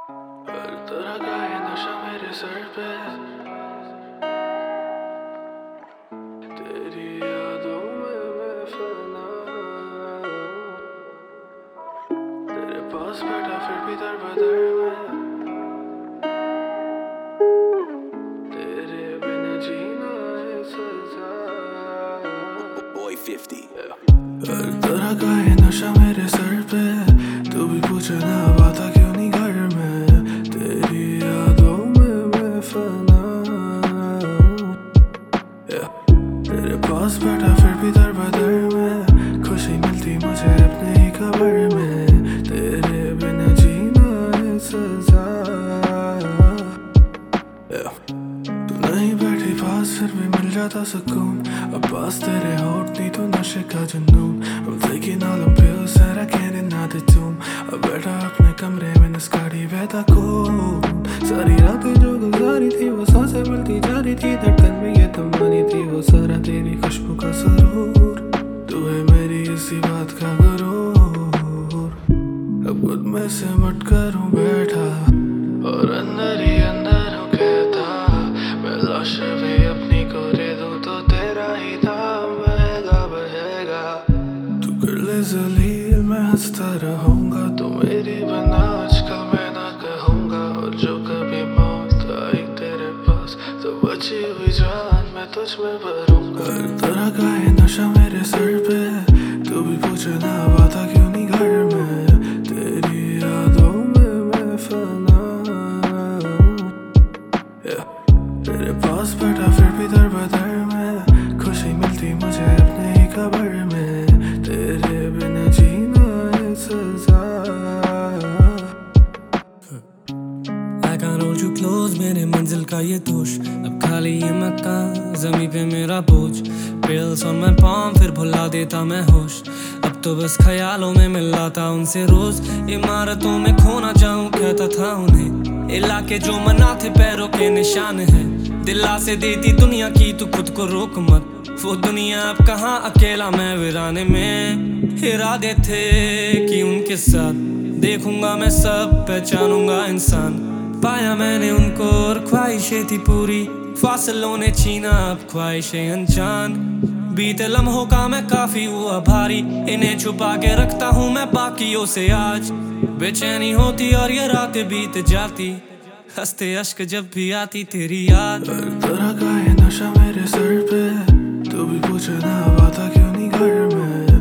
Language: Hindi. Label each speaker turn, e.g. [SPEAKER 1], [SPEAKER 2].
[SPEAKER 1] हर तरह का ये नशा मेरे सर पे, तेरी यादों में मैं फना, तेरे पास बैठा फिर भी दर बदर में, तेरे बिन जीना है सजा।
[SPEAKER 2] Boy 50
[SPEAKER 1] हर तरह का ये नशा मेरे सर पे, तू भी पूछे ना बाता क्यों नहीं घर में, तेरी यादों में मैं फना, तेरे पास बैठा फिर भी दर बदर में, खुशी मिलती मुझे अपने ही खबर में, तेरे बिना जीना है सजा। तू नहीं बैठी पास फिर भी मिल जाता सुकून, अब पास तेरे होठ नहीं तो नशे का जुनून। I'm taking all the pills that I can't deny the tomb, अब बैठा अपने कमरे में निस्कारी बहता खून। सारी रातें जो गुजारी थी वो सांसें मिलती जा रही थी, धड़कन में ये तमन्नी थी वो सारा तेरी खुशबू का सुरूर। तू है मेरी इसी बात का गुरूर, अब खुद में से मट करूं बैठा और अंदर ही अंदर हूँ कहता, मैं लाश भी अपनी को दे दूं तो तेरा ही दाम बहेगा। तू कर ले जलील मैं हंसता रहूंगा, तू मेरी बना आजकल मैं ना कहूंगा, और जो कभी मौत आई तेरे पास तो बची हुई जान मैं तुझ में भरूंगा। हर तरह का ये नशा मेरे सर पे, तू भी पूछे ना बाता क्यों नहीं घर में, तेरी यादों में मैं फना, तेरे पास बैठा फिर भी दर बदर में, खुशी मिलती मुझे अपने ही खबर में, तेरे बिना जीना है सजा।
[SPEAKER 3] I can't hold you close, मेरे मंजिल का ये दोष, अब खाली ये मकान ज़मीं पे मेरा बोझ, pills on my palm फिर भुला देता मैं होश, अब तो बस ख्यालों में मिलाता उनसे रोज, इमारतों में खोना चाहूँ कहता था उन्हें, इलाके जो मनाते पैरों के निशान हैं, दिला से देती दुनिया की तू खुद को रोक मत, वो दुनिया अब कहाँ अकेला मैं वीराने में, इरादे थे कि उनके साथ देखूंगा मैं सब पहचानूंगा इंसान, पाया मैंने उनको और ख्वाहिशें थी पूरी, फासलों ने छीना अब ख्वाहिशें अनजान, बीते लम्हों का मैं काफी हुआ भारी, इन्हें छुपा के रखता हूँ मैं बाकियों से आज, बेचैनी होती और ये रातें बीत जाती, हंसते अश्क जब भी आती तेरी याद।
[SPEAKER 1] हर तरह का ये नशा मेरे सर पे, तू भी पूछे ना बाता क्यों नहीं घर में,